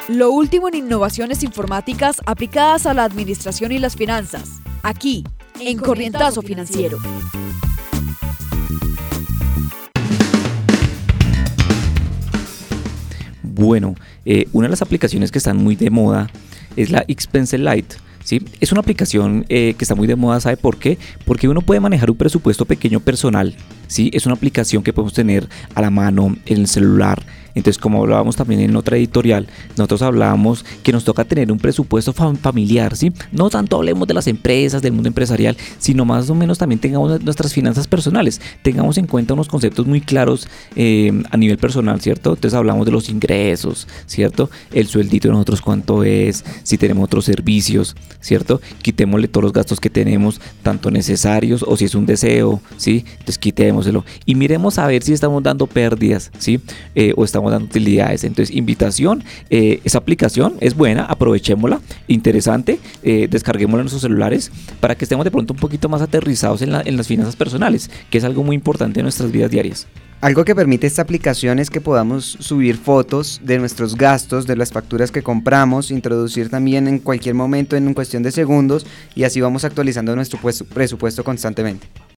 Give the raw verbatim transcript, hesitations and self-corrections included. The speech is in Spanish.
Lo último en innovaciones informáticas aplicadas a la administración y las finanzas, aquí, en Corrientazo Financiero. Bueno, eh, una de las aplicaciones que están muy de moda es la Expense Lite. ¿Sí? Es una aplicación eh, que está muy de moda, ¿sabe por qué? Porque uno puede manejar un presupuesto pequeño personal, ¿sí? Es una aplicación que podemos tener a la mano en el celular. Entonces, como hablábamos también en otra editorial, nosotros hablábamos que nos toca tener un presupuesto fam- familiar, ¿sí? No tanto hablemos de las empresas, del mundo empresarial, sino más o menos también tengamos nuestras finanzas personales, tengamos en cuenta unos conceptos muy claros eh, a nivel personal, ¿cierto? Entonces hablamos de los ingresos, ¿cierto? El sueldito de nosotros cuánto es, si tenemos otros servicios, ¿cierto? Quitémosle todos los gastos que tenemos, tanto necesarios o si es un deseo, ¿sí? Entonces quitémoselo y miremos a ver si estamos dando pérdidas, ¿sí? Eh, o estamos dando utilidades. Entonces, invitación, eh, esa aplicación es buena, aprovechémosla, interesante, eh, descarguémosla en nuestros celulares para que estemos de pronto un poquito más aterrizados en, la, en las finanzas personales, que es algo muy importante en nuestras vidas diarias. Algo que permite esta aplicación es que podamos subir fotos de nuestros gastos, de las facturas que compramos, introducir también en cualquier momento en cuestión de segundos y así vamos actualizando nuestro presupuesto constantemente.